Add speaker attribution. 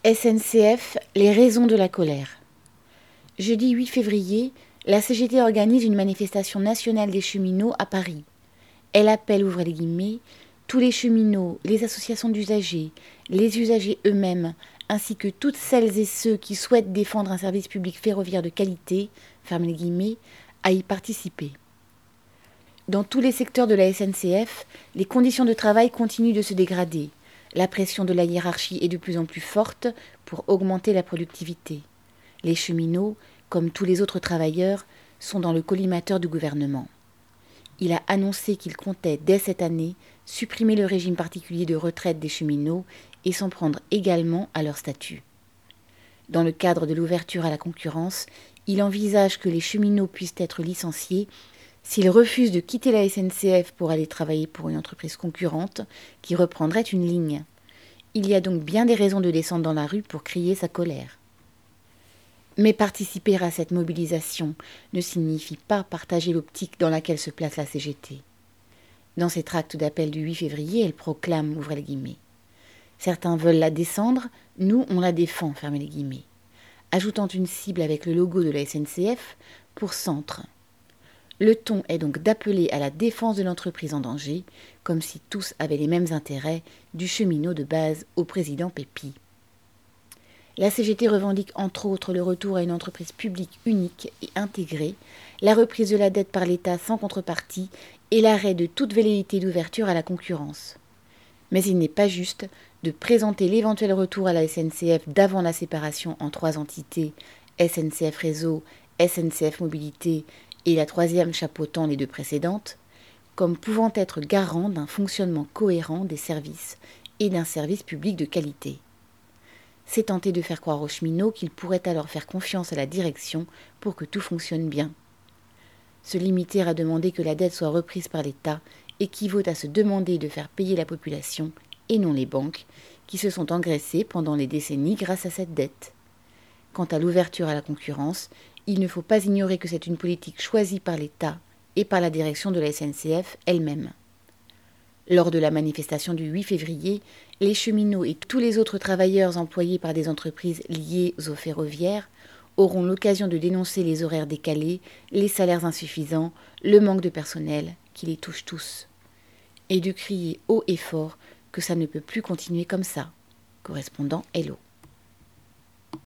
Speaker 1: SNCF, les raisons de la colère. Jeudi 8 février, la CGT organise une manifestation nationale des cheminots à Paris. Elle appelle, ouvrez les guillemets, tous les cheminots, les associations d'usagers, les usagers eux-mêmes, ainsi que toutes celles et ceux qui souhaitent défendre un service public ferroviaire de qualité, fermez les guillemets, à y participer. Dans tous les secteurs de la SNCF, les conditions de travail continuent de se dégrader. La pression de la hiérarchie est de plus en plus forte pour augmenter la productivité. Les cheminots, comme tous les autres travailleurs, sont dans le collimateur du gouvernement. Il a annoncé qu'il comptait, dès cette année, supprimer le régime particulier de retraite des cheminots et s'en prendre également à leur statut. Dans le cadre de l'ouverture à la concurrence, il envisage que les cheminots puissent être licenciés s'ils refusent de quitter la SNCF pour aller travailler pour une entreprise concurrente qui reprendrait une ligne. Il y a donc bien des raisons de descendre dans la rue pour crier sa colère. Mais participer à cette mobilisation ne signifie pas partager l'optique dans laquelle se place la CGT. Dans ses tracts d'appel du 8 février, elle proclame, ouvrez les guillemets, « Certains veulent la descendre, nous on la défend, fermez les guillemets », ajoutant une cible avec le logo de la SNCF pour centre. Le ton est donc d'appeler à la défense de l'entreprise en danger, comme si tous avaient les mêmes intérêts, du cheminot de base au président Pépi. La CGT revendique entre autres le retour à une entreprise publique unique et intégrée, la reprise de la dette par l'État sans contrepartie et l'arrêt de toute velléité d'ouverture à la concurrence. Mais il n'est pas juste de présenter l'éventuel retour à la SNCF d'avant la séparation en 3 entités, SNCF Réseau, SNCF Mobilité et la troisième chapeautant les 2 précédentes, comme pouvant être garant d'un fonctionnement cohérent des services et d'un service public de qualité. C'est tenter de faire croire aux cheminots qu'ils pourraient alors faire confiance à la direction pour que tout fonctionne bien. Se limiter à demander que la dette soit reprise par l'État équivaut à se demander de faire payer la population et non les banques, qui se sont engraissées pendant les décennies grâce à cette dette. Quant à l'ouverture à la concurrence, il ne faut pas ignorer que c'est une politique choisie par l'État et par la direction de la SNCF elle-même. Lors de la manifestation du 8 février, les cheminots et tous les autres travailleurs employés par des entreprises liées aux ferroviaires auront l'occasion de dénoncer les horaires décalés, les salaires insuffisants, le manque de personnel qui les touche tous. Et de crier haut et fort que ça ne peut plus continuer comme ça. Correspondant Hello.